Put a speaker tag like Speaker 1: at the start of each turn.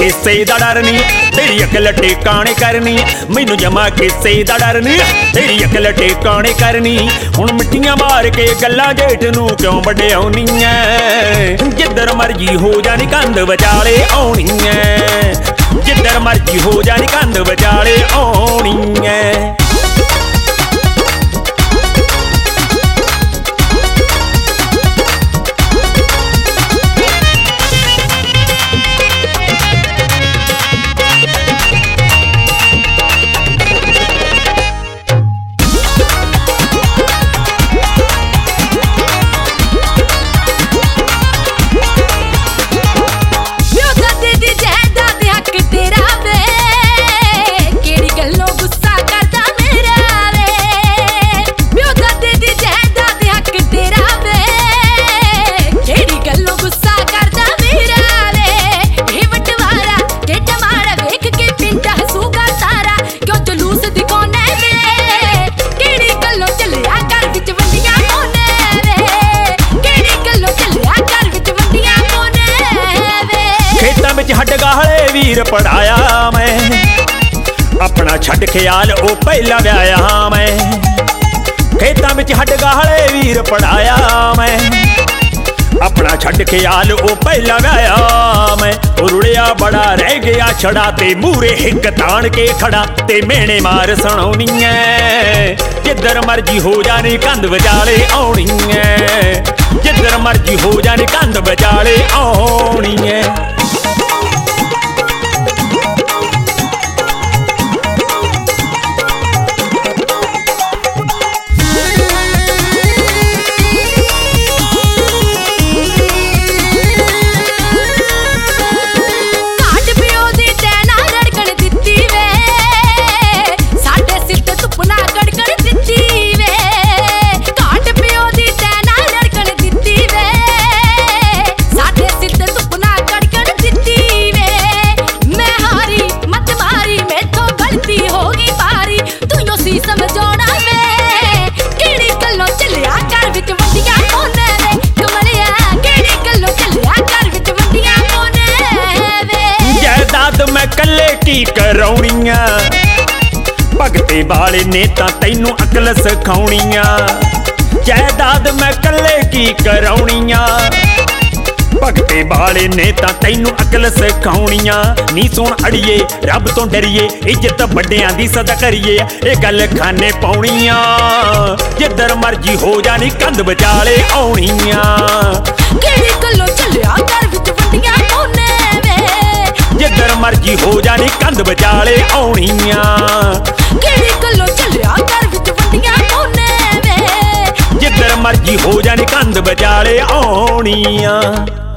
Speaker 1: किसे दा डर नहीं, तेरी अकल टिकाने करनी। मैनू जमा किसे दा डर नहीं, तेरी अकल टिकाने करनी। हुण मिट्टियां मार के गल्लां जेठ नूं क्यों वड्याउणी ऐ। जिधर मर्जी हो जानी कंध विचाले आउणी ऐ, जिधर मर्जी हो जानी कंध विचाले आउणी ऐ। हट गाहले वीर पढ़ाया मैं, अपना छड़ ख्याल ओ पहला व्याया मैं। खेतां विच हट गाहले वीर पढ़ाया मैं, अपना छड़ ख्याल ओ पहला व्याया मैं। रुड़िया बड़ा रह गया छड़ा ते मूरे हिक तान के खड़ा ते मेने मार सुनाउणी ऐ। जिधर मर्जी हो जानी कंध विचाले आउणी ऐ, जिधर मर्जी हो जानी कंध विचाले आउणी ऐ। की कराउणियां भगते वाले ने तां तैनू अकल सिखाउणियां। जायदाद मैं कल्ले की कराउणियां, भगते वाले ने तां तैनू अकल सिखाउणियां। नी सुण अड़िए रब तो डरिए, इज्जत वड्डियां दी सदा करिए, ये गल खाने पाउणियां। जिधर मर्जी हो जानी कंध विचाले आउणियां।
Speaker 2: किहड़ी गल्लों चलिया घर विच वड्डियां कोने वे,
Speaker 1: जिधर मर्जी हो जानी कंध विचाले आउणियां।
Speaker 2: किहड़ी गल्लों चलिया घर विच वड्डियां कोने वे,
Speaker 1: जिधर मर्जी हो जानी कंध विचाले आउणियां।